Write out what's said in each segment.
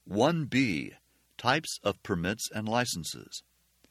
1B. Types of permits and licenses.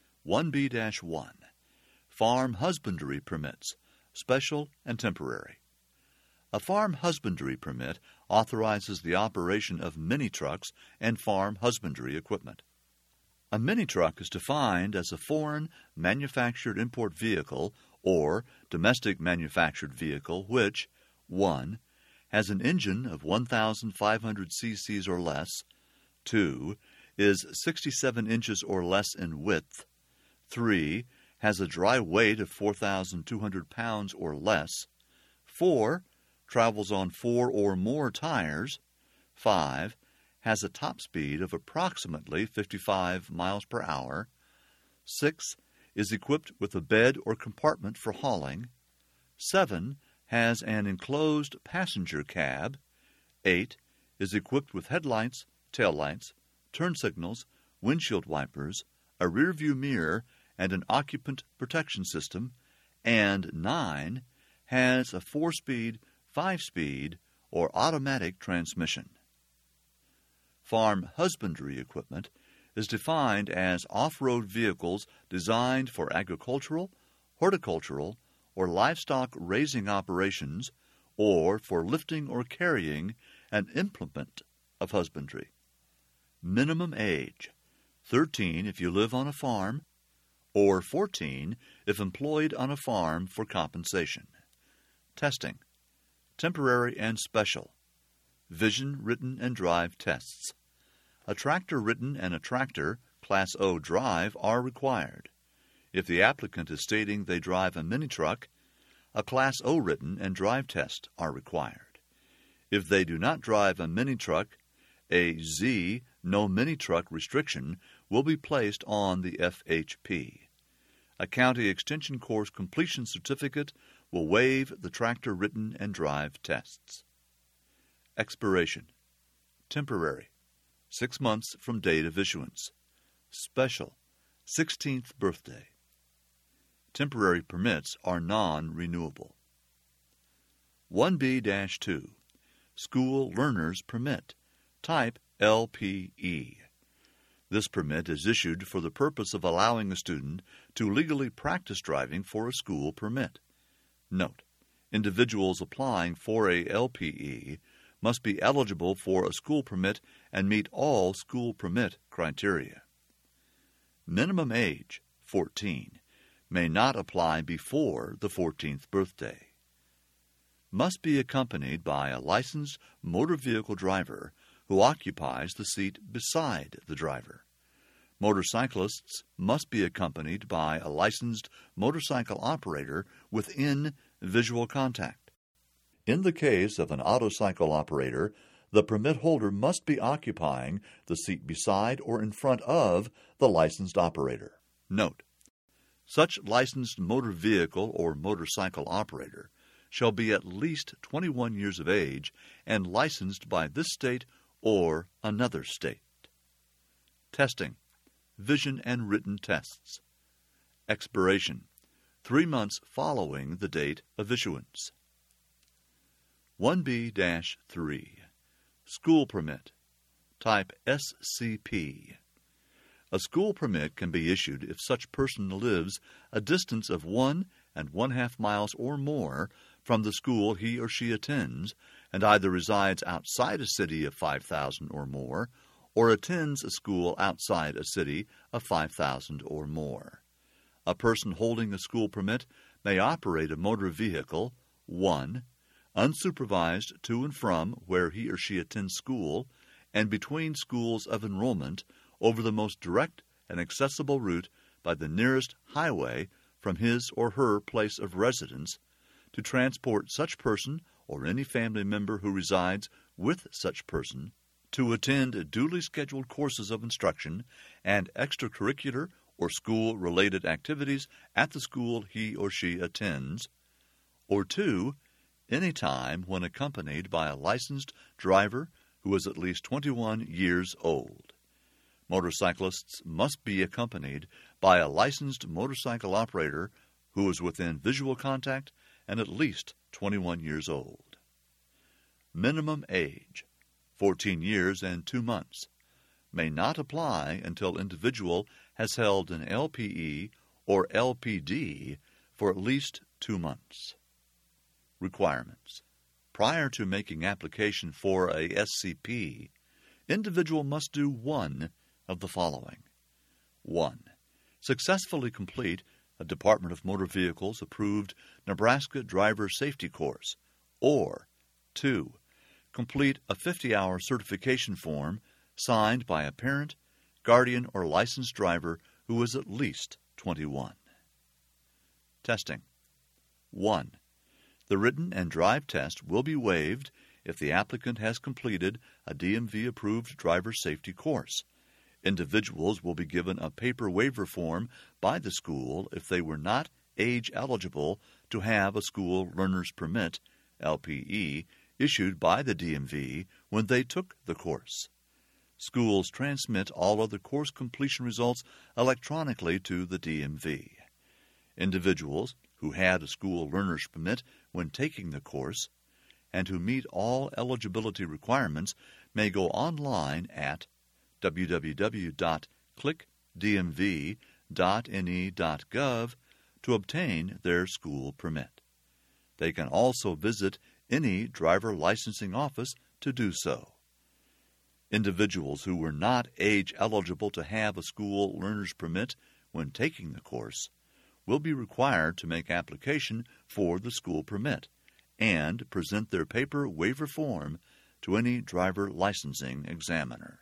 1B-1. Farm husbandry permits, special and temporary. A farm husbandry permit authorizes the operation of mini-trucks and farm husbandry equipment. A mini-truck is defined as a foreign manufactured import vehicle or domestic manufactured vehicle which 1. Has an engine of 1,500 cc's or less, 2. Is 67 inches or less in width, 3. Has a dry weight of 4,200 pounds or less, 4. Travels on 4 or more tires, 5. Has a top speed of approximately 55 miles per hour, 6. Is equipped with a bed or compartment for hauling, 7. Has an enclosed passenger cab, 8. Is equipped with headlights, taillights, turn signals, windshield wipers, a rear-view mirror, and an occupant protection system, and 9. Has a 4-speed, 5-speed, or automatic transmission. Farm husbandry equipment is defined as off-road vehicles designed for agricultural, horticultural, or livestock raising operations, or for lifting or carrying an implement of husbandry. Minimum age, 13 if you live on a farm, or 14 if employed on a farm for compensation. Testing, temporary and special. Vision, written, and drive tests. A tractor written and a tractor, Class O drive, are required. If the applicant is stating they drive a mini-truck, a Class O written and drive test are required. If they do not drive a mini-truck, a Z, no mini-truck restriction, will be placed on the FHP. A county extension course completion certificate will waive the tractor written and drive tests. Expiration. Temporary, 6 months from date of issuance. Special, 16th birthday. Temporary permits are non-renewable. 1B-2. School Learner's Permit, type LPE. This permit is issued for the purpose of allowing a student to legally practice driving for a school permit. Note, individuals applying for a LPE must be eligible for a school permit and meet all school permit criteria. Minimum age, 14, may not apply before the 14th birthday. Must be accompanied by a licensed motor vehicle driver who occupies the seat beside the driver. Motorcyclists must be accompanied by a licensed motorcycle operator within visual contact. In the case of an autocycle operator, the permit holder must be occupying the seat beside or in front of the licensed operator. Note, such licensed motor vehicle or motorcycle operator shall be at least 21 years of age and licensed by this state or another state. Testing, vision and written tests. Expiration, 3 months following the date of issuance. 1B-3. School Permit, type SCP. A school permit can be issued if such person lives a distance of 1 1/2 miles or more from the school he or she attends and either resides outside a city of 5,000 or more or attends a school outside a city of 5,000 or more. A person holding a school permit may operate a motor vehicle, 1. Unsupervised to and from where he or she attends school and between schools of enrollment over the most direct and accessible route by the nearest highway from his or her place of residence to transport such person or any family member who resides with such person, to attend duly scheduled courses of instruction and extracurricular or school-related activities at the school he or she attends, or 2, any time when accompanied by a licensed driver who is at least 21 years old. Motorcyclists must be accompanied by a licensed motorcycle operator who is within visual contact and at least 21 years old. Minimum age, 14 years and 2 months. may not apply until individual has held an LPE or LPD for at least 2 months. Requirements. Prior to making application for a SCP, individual must do one of the following. 1. Successfully complete a Department of Motor Vehicles approved Nebraska Driver Safety Course, or 2. Complete a 50-hour certification form signed by a parent, guardian, or licensed driver who is at least 21. Testing. 1. The written and drive test will be waived if the applicant has completed a DMV-approved driver safety course. Individuals will be given a paper waiver form by the school if they were not age eligible to have a school learner's permit, LPE, issued by the DMV when they took the course. Schools transmit all other course completion results electronically to the DMV. Individuals who had a school learner's permit when taking the course and who meet all eligibility requirements may go online at www.clickdmv.ne.gov to obtain their school permit. They can also visit any driver licensing office to do so. Individuals who were not age eligible to have a school learner's permit when taking the course will be required to make application for the school permit and present their paper waiver form to any driver licensing examiner.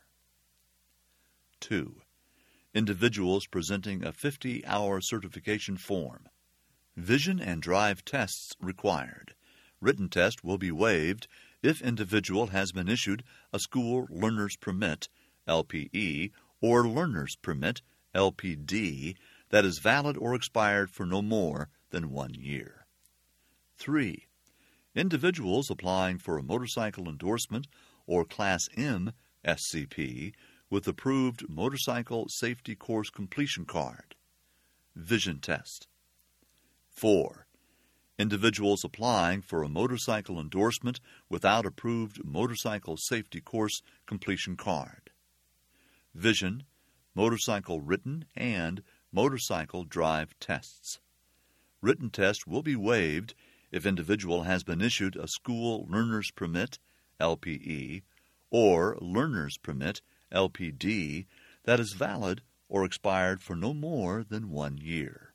2. Individuals presenting a 50-hour certification form. Vision and drive tests required. Written test will be waived if individual has been issued a school learner's permit, LPE, or learner's permit, LPD, that is valid or expired for no more than 1 year. 3. Individuals applying for a motorcycle endorsement or Class M SCP with approved motorcycle safety course completion card. Vision test. 4. Individuals applying for a motorcycle endorsement without approved motorcycle safety course completion card. Vision, motorcycle written, and motorcycle drive tests. Written test will be waived if individual has been issued a school learner's permit, LPE, or learner's permit, LPD, that is valid or expired for no more than 1 year.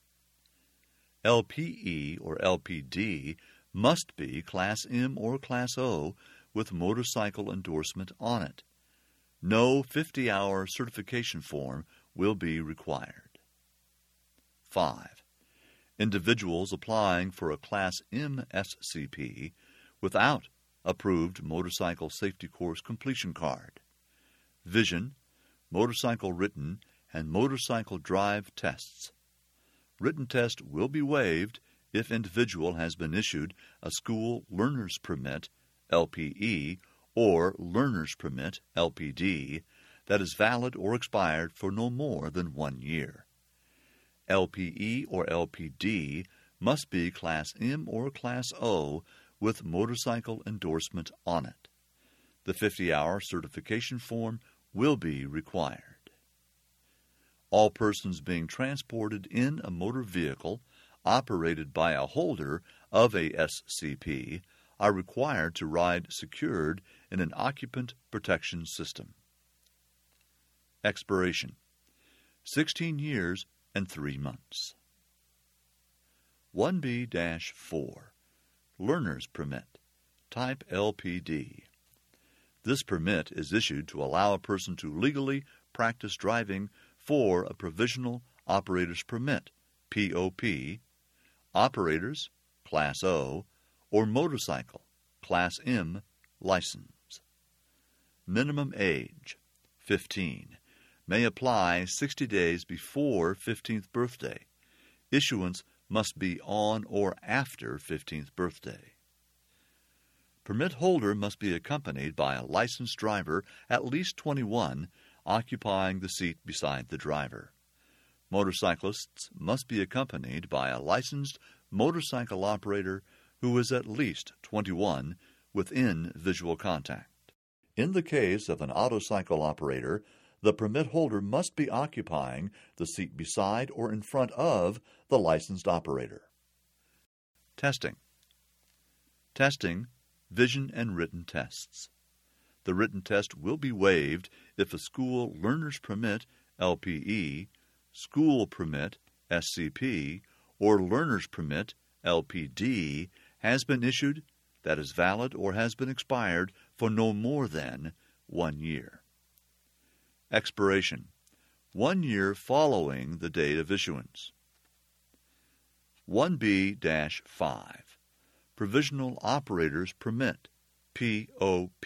LPE or LPD must be Class M or Class O with motorcycle endorsement on it. No 50-hour certification form will be required. 5. Individuals applying for a Class M SCP without approved motorcycle safety course completion card. Vision, motorcycle written, and motorcycle drive tests. Written test will be waived if individual has been issued a school learner's permit, LPE, or learner's permit, LPD, that is valid or expired for no more than 1 year. LPE or LPD must be Class M or Class O with motorcycle endorsement on it. The 50-hour certification form will be required. All persons being transported in a motor vehicle operated by a holder of a SCP are required to ride secured in an occupant protection system. Expiration: 16 years and 3 months. 1B-4 Learner's Permit, Type LPD. This permit is issued to allow a person to legally practice driving for a Provisional Operator's Permit, POP, operators, Class O, or motorcycle, Class M, license. Minimum age, 15. May apply 60 days before 15th birthday. Issuance must be on or after 15th birthday. Permit holder must be accompanied by a licensed driver at least 21, occupying the seat beside the driver. Motorcyclists must be accompanied by a licensed motorcycle operator who is at least 21 within visual contact. In the case of an autocycle operator, the permit holder must be occupying the seat beside or in front of the licensed operator. Testing. Testing, vision and written tests. The written test will be waived if a school learner's permit, LPE, school permit, SCP, or learner's permit, LPD, has been issued, that is valid, or has been expired for no more than 1 year. Expiration. 1 year following the date of issuance. 1B-5. Provisional Operator's Permit, POP.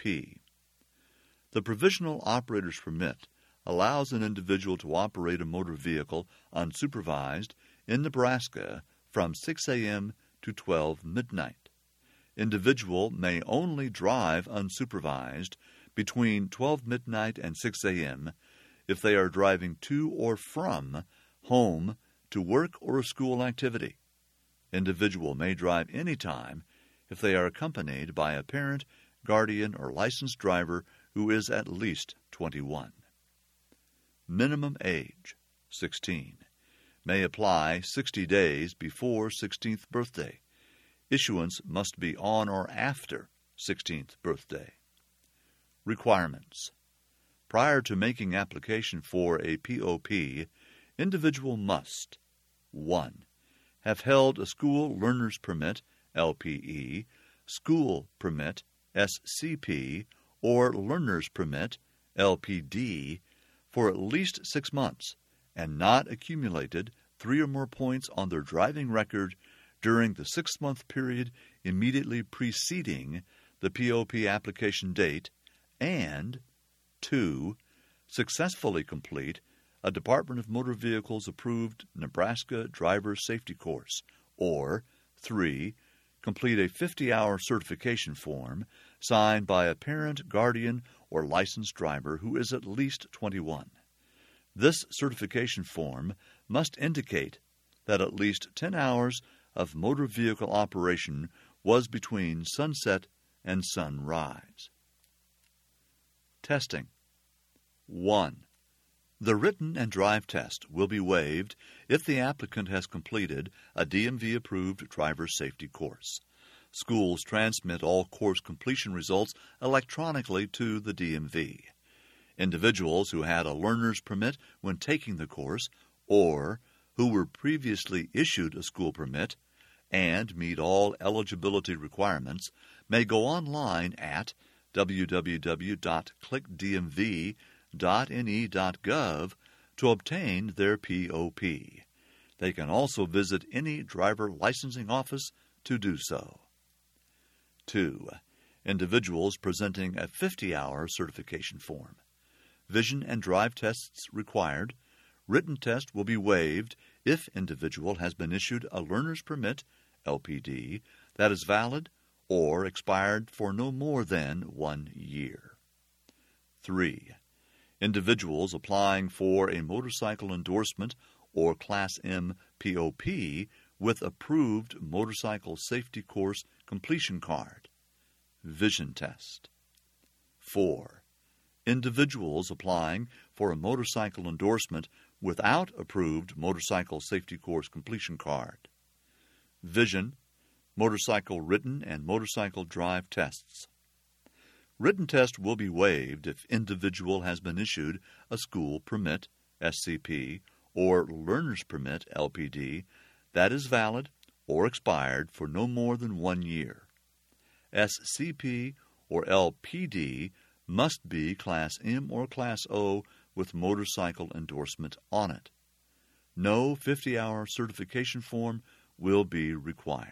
The Provisional Operator's Permit allows an individual to operate a motor vehicle unsupervised in Nebraska from 6 a.m. to 12 midnight. Individual may only drive unsupervised between 12 midnight and 6 a.m. if they are driving to or from home to work or a school activity. Individual may drive any time if they are accompanied by a parent, guardian, or licensed driver who is at least 21. Minimum age, 16. May apply 60 days before 16th birthday. Issuance must be on or after 16th birthday. Requirements. Prior to making application for a POP, individual must 1. Have held a school learner's permit, LPE, school permit, SCP, or learner's permit, LPD, for at least 6 months, and not accumulated 3 or more points on their driving record during the 6-month period immediately preceding the POP application date, and 2. Successfully complete a Department of Motor Vehicles approved Nebraska Driver Safety Course, or 3. Complete a 50-hour certification form signed by a parent, guardian, or licensed driver who is at least 21. This certification form must indicate that at least 10 hours of motor vehicle operation was between sunset and sunrise. Testing. 1. The written and drive test will be waived if the applicant has completed a DMV-approved driver safety course. Schools transmit all course completion results electronically to the DMV. Individuals who had a learner's permit when taking the course, or who were previously issued a school permit and meet all eligibility requirements, may go online at www.clickdmv.ne.gov to obtain their POP. They can also visit any driver licensing office to do so. 2. Individuals presenting a 50-hour certification form. Vision and drive tests required. Written test will be waived if individual has been issued a learner's permit, LPD, that is valid or expired for no more than 1 year. 3. Individuals applying for a motorcycle endorsement or Class M POP with approved motorcycle safety course completion card. Vision test. 4. Individuals applying for a motorcycle endorsement without approved motorcycle safety course completion card. Vision, motorcycle written and motorcycle drive tests. Written test will be waived if individual has been issued a school permit, SCP, or learner's permit, LPD, that is valid or expired for no more than 1 year. SCP or LPD must be Class M or Class O with motorcycle endorsement on it. No 50-hour certification form will be required.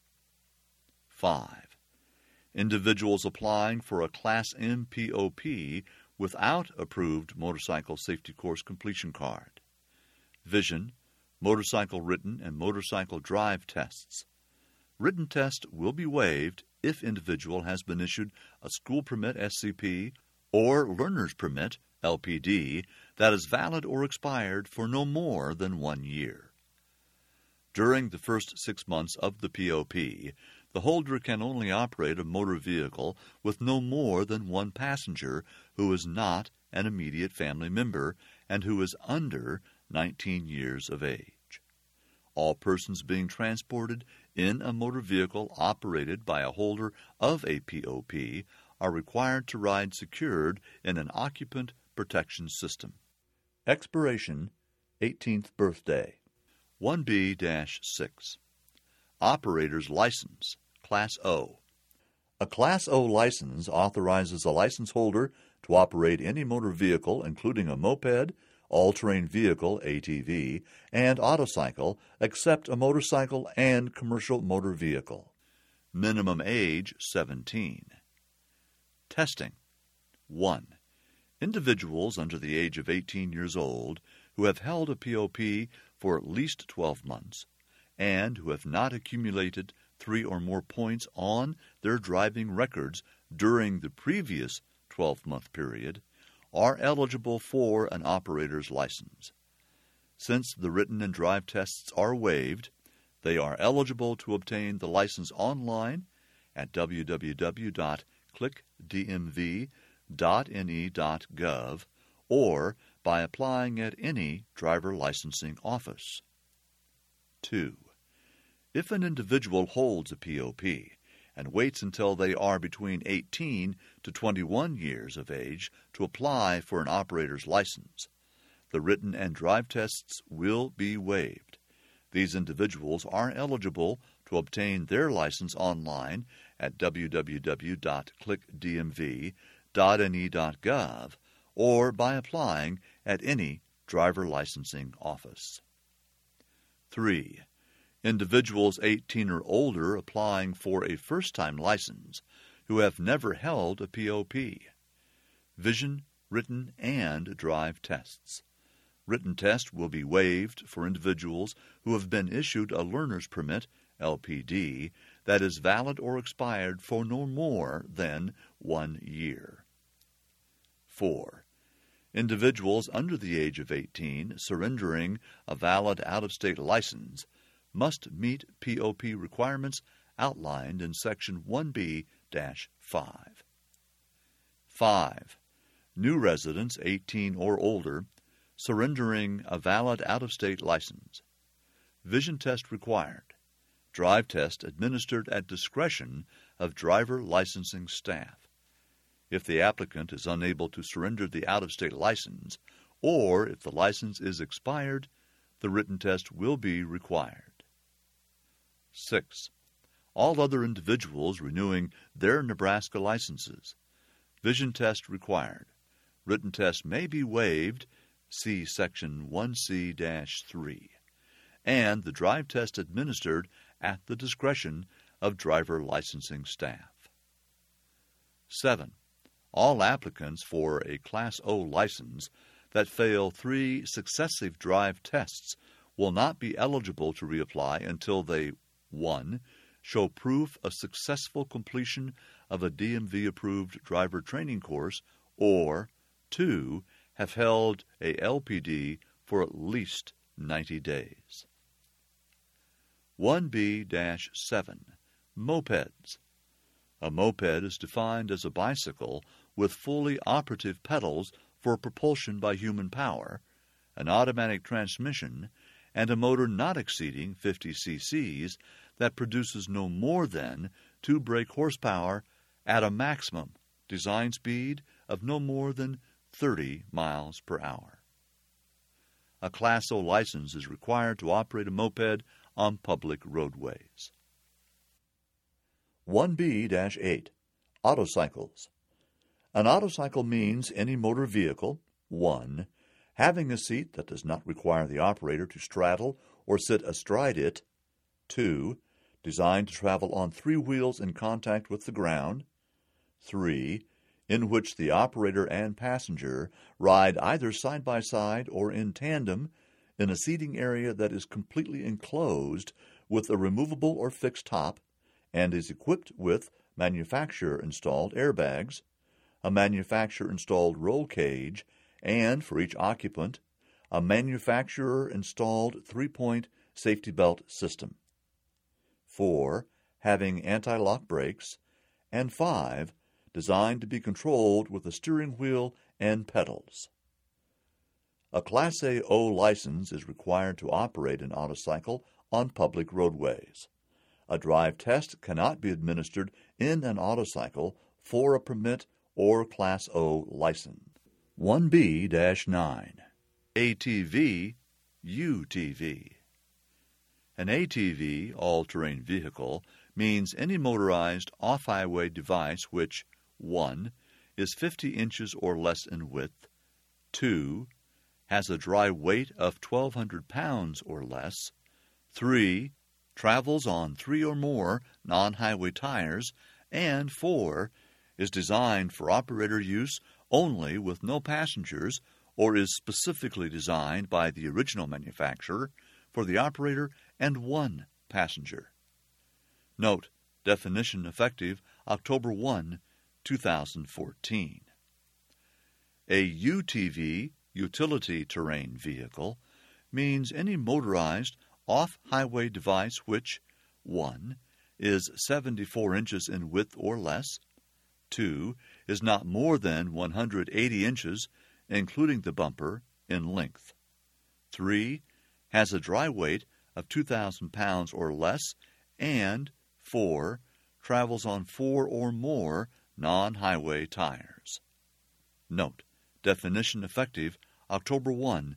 5. Individuals applying for a Class M POP without approved motorcycle safety course completion card. Vision, motorcycle written and motorcycle drive tests. Written test will be waived if individual has been issued a school permit, SCP, or learner's permit, LPD, that is valid or expired for no more than 1 year. During the first 6 months of the POP, the holder can only operate a motor vehicle with no more than 1 passenger who is not an immediate family member and who is under 19 years of age. All persons being transported in a motor vehicle operated by a holder of a POP are required to ride secured in an occupant protection system. Expiration 18th birthday. 1B-6. Operator's License, Class O. A Class O license authorizes a license holder to operate any motor vehicle, including a moped, all-terrain vehicle, ATV, and autocycle, except a motorcycle and commercial motor vehicle. Minimum age 17. Testing. 1. Individuals under the age of 18 years old who have held a POP for at least 12 months and who have not accumulated 3 or more points on their driving records during the previous 12-month period are eligible for an operator's license. Since the written and drive tests are waived, they are eligible to obtain the license online at www.clickdmv.ne.gov or by applying at any driver licensing office. 2. If an individual holds a POP and waits until they are between 18 to 21 years of age to apply for an operator's license, the written and drive tests will be waived. These individuals are eligible to obtain their license online at www.clickdmv.ne.gov or by applying at any driver licensing office. 3. Individuals 18 or older applying for a first-time license who have never held a POP. Vision, written, and drive tests. Written test will be waived for individuals who have been issued a learner's permit, LPD, that is valid or expired for no more than 1 year. 4. Individuals under the age of 18 surrendering a valid out-of-state license must meet POP requirements outlined in Section 1B-5. 5. New residents 18 or older surrendering a valid out-of-state license. Vision test required. Drive test administered at discretion of driver licensing staff. If the applicant is unable to surrender the out-of-state license, or if the license is expired, the written test will be required. 6. All other individuals renewing their Nebraska licenses. Vision test required. Written test may be waived, see Section 1C-3, and the drive test administered at the discretion of driver licensing staff. 7. All applicants for a Class O license that fail 3 successive drive tests will not be eligible to reapply until they 1. Show proof of successful completion of a DMV-approved driver training course, or 2. Have held a LPD for at least 90 days. 1B-7. Mopeds. A moped is defined as a bicycle with fully operative pedals for propulsion by human power, an automatic transmission, and a motor not exceeding 50 cc's that produces no more than 2 brake horsepower at a maximum design speed of no more than 30 miles per hour. A Class O license is required to operate a moped on public roadways. 1B-8. Autocycles. An autocycle means any motor vehicle, 1. Having a seat that does not require the operator to straddle or sit astride it, 2. Designed to travel on 3 wheels in contact with the ground, 3. In which the operator and passenger ride either side by side or in tandem in a seating area that is completely enclosed with a removable or fixed top and is equipped with manufacturer-installed airbags, a manufacturer-installed roll cage, and, for each occupant, a manufacturer-installed 3-point safety belt system. 4. Having anti-lock brakes, and 5. Designed to be controlled with a steering wheel and pedals. A Class A-O license is required to operate an autocycle on public roadways. A drive test cannot be administered in an autocycle for a permit or Class O license. 1B-9 ATV, UTV. An ATV, all-terrain vehicle, means any motorized off-highway device which 1. Is 50 inches or less in width, 2. Has a dry weight of 1,200 pounds or less, 3. Travels on 3 or more non-highway tires, and 4. Is designed for operator use only with no passengers or is specifically designed by the original manufacturer for the operator and 1 passenger. Note, definition effective October 1, 2014. A UTV, utility terrain vehicle, means any motorized off-highway device which 1. Is 74 inches in width or less, 2. Is not more than 180 inches, including the bumper, in length, 3. Has a dry weight of 2,000 pounds or less, and 4. Travels on 4 or more non-highway tires. Note, definition effective October 1,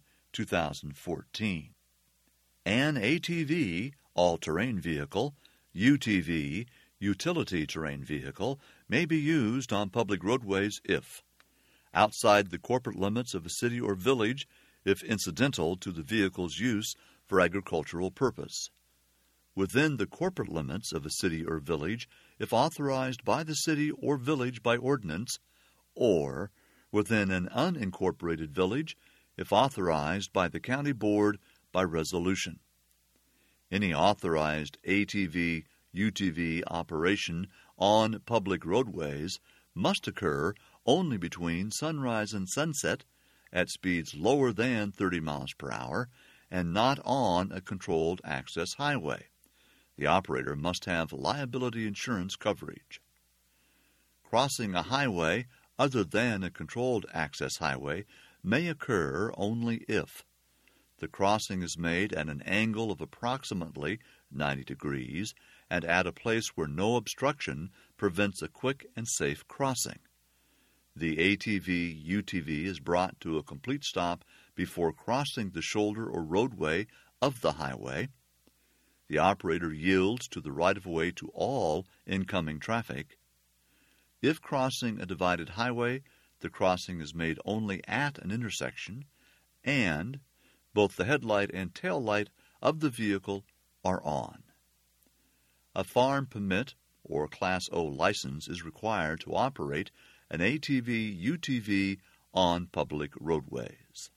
2014. An ATV, all-terrain vehicle, UTV, utility terrain vehicle, may be used on public roadways if outside the corporate limits of a city or village, if incidental to the vehicle's use for agricultural purpose, within the corporate limits of a city or village, if authorized by the city or village by ordinance, or within an unincorporated village, if authorized by the county board by resolution. Any authorized ATV, UTV operation on public roadways must occur only between sunrise and sunset at speeds lower than 30 miles per hour and not on a controlled access highway. The operator must have liability insurance coverage. Crossing a highway other than a controlled access highway may occur only if the crossing is made at an angle of approximately 90 degrees and at a place where no obstruction prevents a quick and safe crossing. The ATV, UTV is brought to a complete stop before crossing the shoulder or roadway of the highway. The operator yields to the right-of-way to all incoming traffic. If crossing a divided highway, the crossing is made only at an intersection, and both the headlight and tail light of the vehicle are on. A farm permit or Class O license is required to operate an ATV, UTV on public roadways.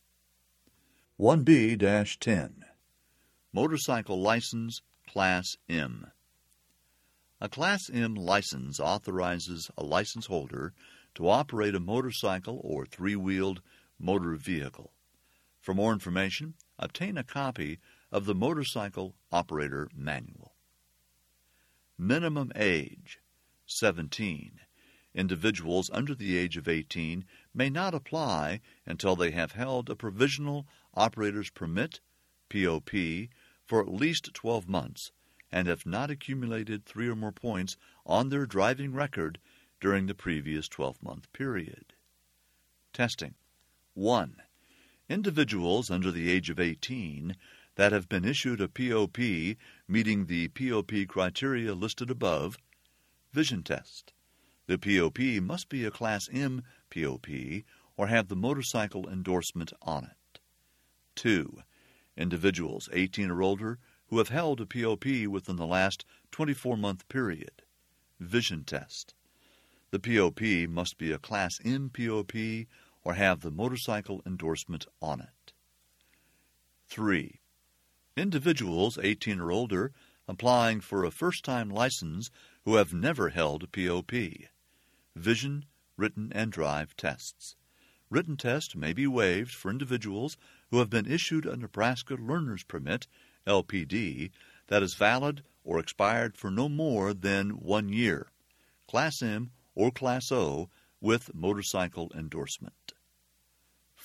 1B-10 Motorcycle License, Class M. A Class M license authorizes a license holder to operate a motorcycle or three-wheeled motor vehicle. For more information, obtain a copy of the Motorcycle Operator Manual. Minimum age, 17. Individuals under the age of 18 may not apply until they have held a provisional operator's permit, POP, for at least 12 months and have not accumulated 3 or more points on their driving record during the previous 12-month period. Testing. 1. Individuals under the age of 18 that have been issued a POP meeting the POP criteria listed above. Vision test. The POP must be a Class M POP or have the motorcycle endorsement on it. 2. Individuals 18 or older who have held a POP within the last 24-month period. Vision test. The POP must be a Class M POP or have the motorcycle endorsement on it. 3. Individuals 18 or older applying for a first-time license who have never held a POP. Vision, written, and drive tests. Written test may be waived for individuals who have been issued a Nebraska Learner's Permit, LPD, that is valid or expired for no more than 1 year, Class M or Class O, with motorcycle endorsement.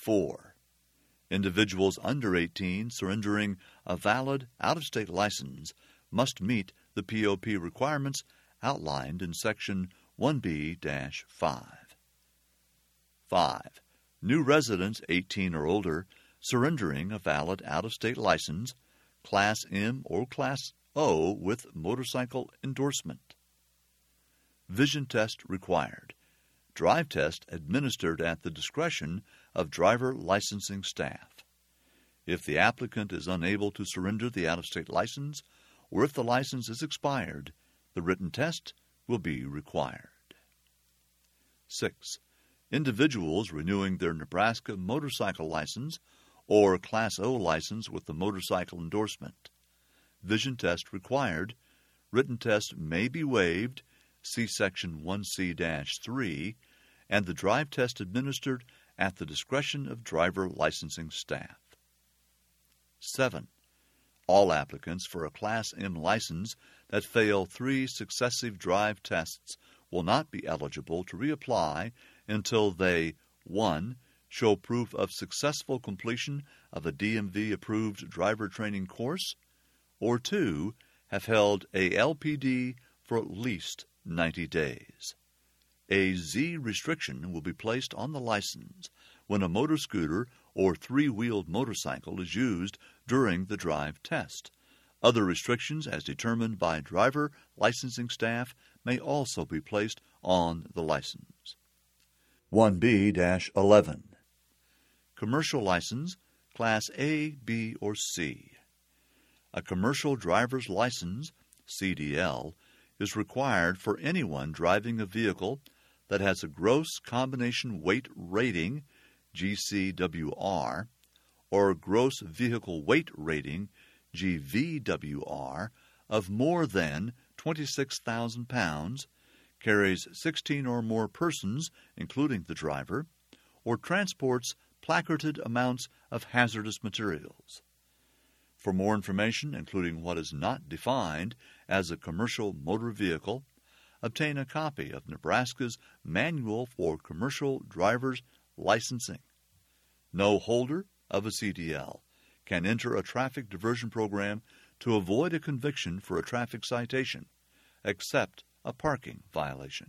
4. Individuals under 18 surrendering a valid out-of-state license must meet the POP requirements outlined in Section 1B-5. 5. New residents 18 or older surrendering a valid out-of-state license, Class M or Class O with motorcycle endorsement. Vision test required. Drive test administered at the discretion of driver licensing staff. If the applicant is unable to surrender the out-of-state license, or if the license is expired, the written test will be required. 6. Individuals renewing their Nebraska motorcycle license or Class O license with the motorcycle endorsement. Vision test required. Written test may be waived, see Section 1C-3, and the drive test administered at the discretion of driver licensing staff. 7. All applicants for a Class M license that fail 3 successive drive tests will not be eligible to reapply until they 1. Show proof of successful completion of a DMV-approved driver training course, or 2. Have held a LPD for at least 90 days. A Z restriction will be placed on the license when a motor scooter or 3-wheeled motorcycle is used during the drive test. Other restrictions, as determined by driver licensing staff, may also be placed on the license. 1B-11. Commercial license, Class A, B, or C. A commercial driver's license, CDL, is required for anyone driving a vehicle that has a gross combination weight rating, GCWR, or gross vehicle weight rating, GVWR, of more than 26,000 pounds, carries 16 or more persons, including the driver, or transports placarded amounts of hazardous materials. For more information, including what is not defined as a commercial motor vehicle, obtain a copy of Nebraska's Manual for Commercial Drivers Licensing. No holder of a CDL can enter a traffic diversion program to avoid a conviction for a traffic citation, except a parking violation.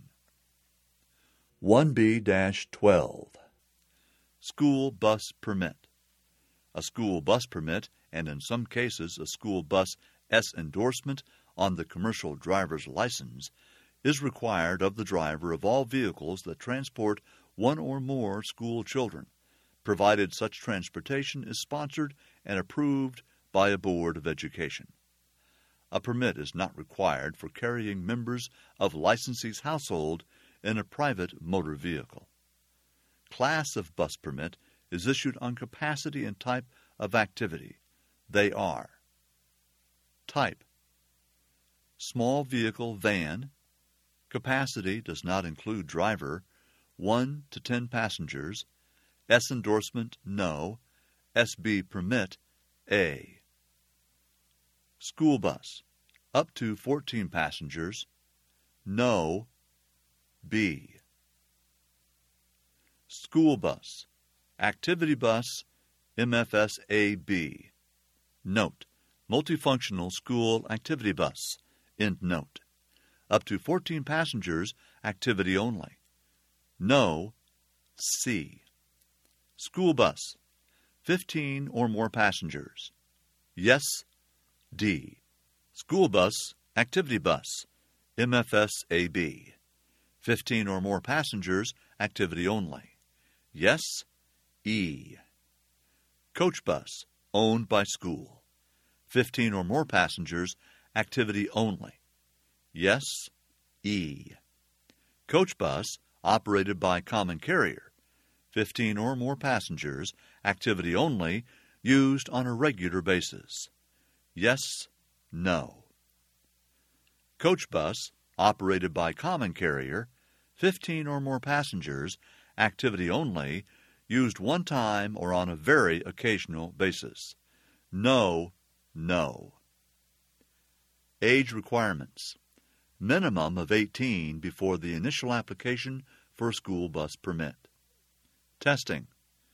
1B-12. School bus permit. A school bus permit, and in some cases a school bus S endorsement on the commercial driver's license, is required of the driver of all vehicles that transport one or more school children, provided such transportation is sponsored and approved by a Board of Education. A permit is not required for carrying members of licensee's household in a private motor vehicle. Class of bus permit is issued on capacity and type of activity. They are: type, small vehicle van, capacity does not include driver, 1 to 10 passengers, S endorsement, no, SB permit, A. School bus, up to 14 passengers, no, B. School bus, activity bus, MFSAB. Note, multifunctional school activity bus, end note. Up to 14 passengers, activity only. No, C. School bus, 15 or more passengers. Yes, D. School bus, activity bus, MFSAB. 15 or more passengers, activity only. Yes, E. Coach bus, owned by school. 15 or more passengers, activity only. Yes, E. Coach bus, operated by common carrier. 15 or more passengers, activity only, used on a regular basis. Yes, no. Coach bus, operated by common carrier. 15 or more passengers, activity only, used one time or on a very occasional basis. No, no. Age requirements. Minimum of 18 before the initial application for a school bus permit. Testing.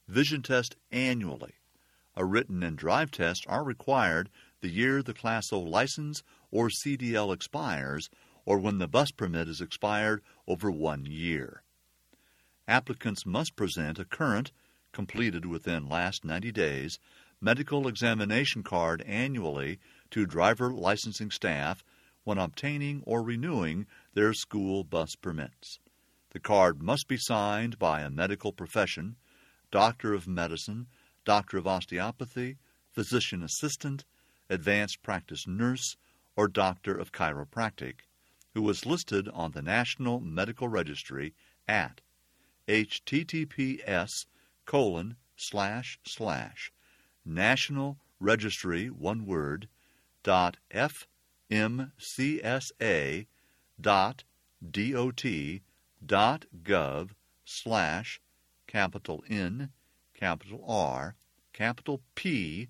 Vision test annually. A written and drive test are required the year the Class O license or CDL expires or when the bus permit is expired over 1 year. Applicants must present a current, completed within last 90 days, medical examination card annually to driver licensing staff when obtaining or renewing their school bus permits. The card must be signed by a medical profession, doctor of medicine, doctor of osteopathy, physician assistant, advanced practice nurse, or doctor of chiropractic, who is listed on the National Medical Registry at https://National Registry, one word, .fmcsa.dot.gov/N, R, P,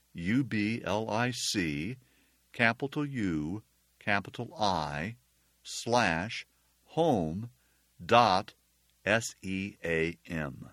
UBLIC, U, I, /home.SEAM.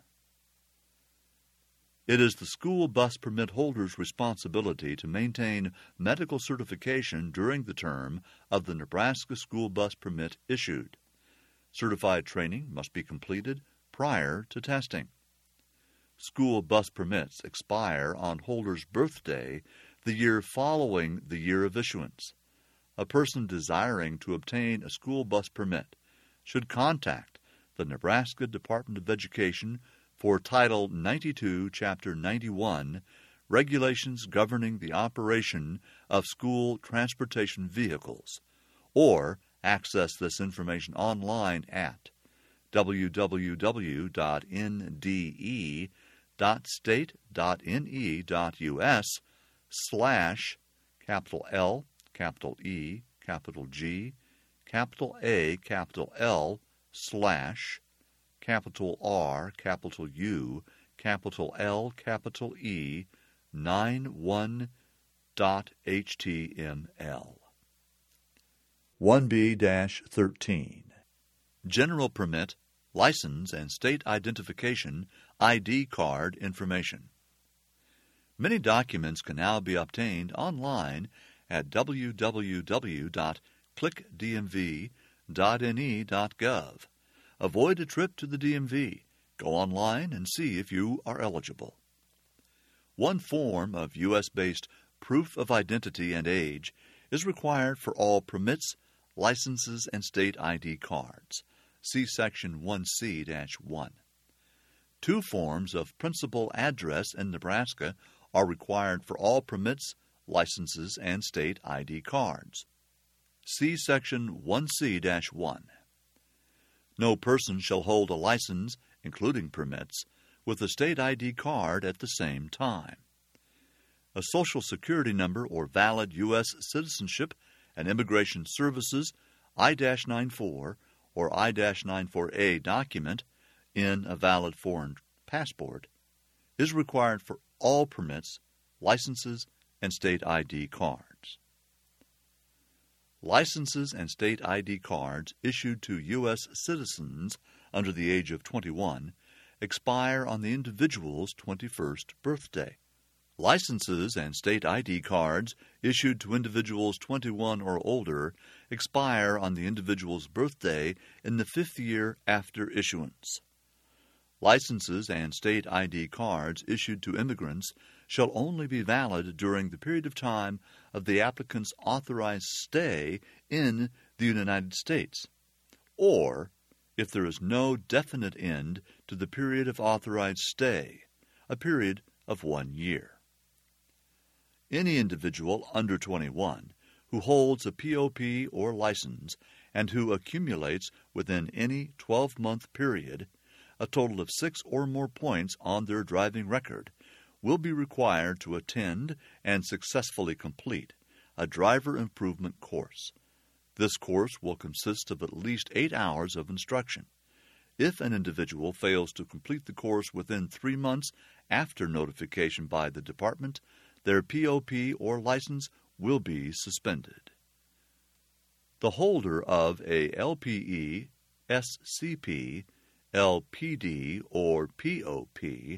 It is the school bus permit holder's responsibility to maintain medical certification during the term of the Nebraska school bus permit issued. Certified training must be completed prior to testing. School bus permits expire on holder's birthday the year following the year of issuance. A person desiring to obtain a school bus permit should contact the Nebraska Department of Education for Title 92, Chapter 91, Regulations Governing the Operation of School Transportation Vehicles, or access this information online at www.nde.state.ne.us/L, E, G, A, L, /R, U, L, E, 91.html. 1B-13. General Permit, License, and State Identification ID Card Information. Many documents can now be obtained online at www.clickdmv.ne.gov. Avoid a trip to the DMV. Go online and see if you are eligible. One form of U.S.-based proof of identity and age is required for all permits, licenses, and state ID cards. See Section 1C-1. Two forms of principal address in Nebraska are required for all permits, licenses, and state ID cards. See Section 1C-1. No person shall hold a license, including permits, with a state ID card at the same time. A Social Security number or valid U.S. citizenship and immigration services I-94 or I-94A document in a valid foreign passport is required for all permits, licenses, and state ID cards. Licenses and state ID cards issued to U.S. citizens under the age of 21 expire on the individual's 21st birthday. Licenses and state ID cards issued to individuals 21 or older expire on the individual's birthday in the 5th year after issuance. Licenses and state ID cards issued to immigrants shall only be valid during the period of time of the applicant's authorized stay in the United States, or if there is no definite end to the period of authorized stay, a period of 1 year. Any individual under 21 who holds a POP or license and who accumulates within any 12-month period a total of 6 or more points on their driving record will be required to attend and successfully complete a driver improvement course. This course will consist of at least 8 hours of instruction. If an individual fails to complete the course within 3 months after notification by the department, their POP or license will be suspended. The holder of a LPE, SCP, LPD, or POP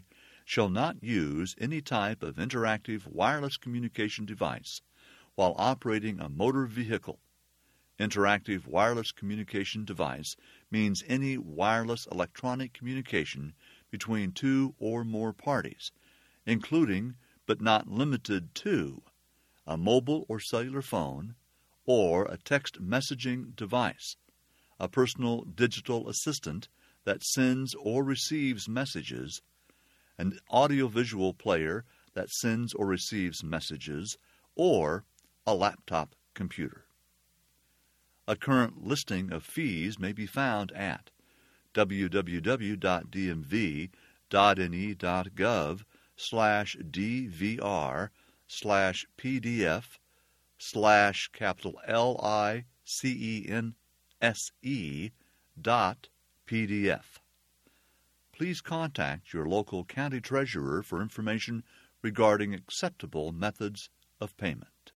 shall not use any type of interactive wireless communication device while operating a motor vehicle. Interactive wireless communication device means any wireless electronic communication between two or more parties, including but not limited to a mobile or cellular phone or a text messaging device, a personal digital assistant that sends or receives messages, an audiovisual player that sends or receives messages, or a laptop computer. A current listing of fees may be found at www.dmv.gov/DVR/PDF/LICENSE.PDF. Please contact your local county treasurer for information regarding acceptable methods of payment.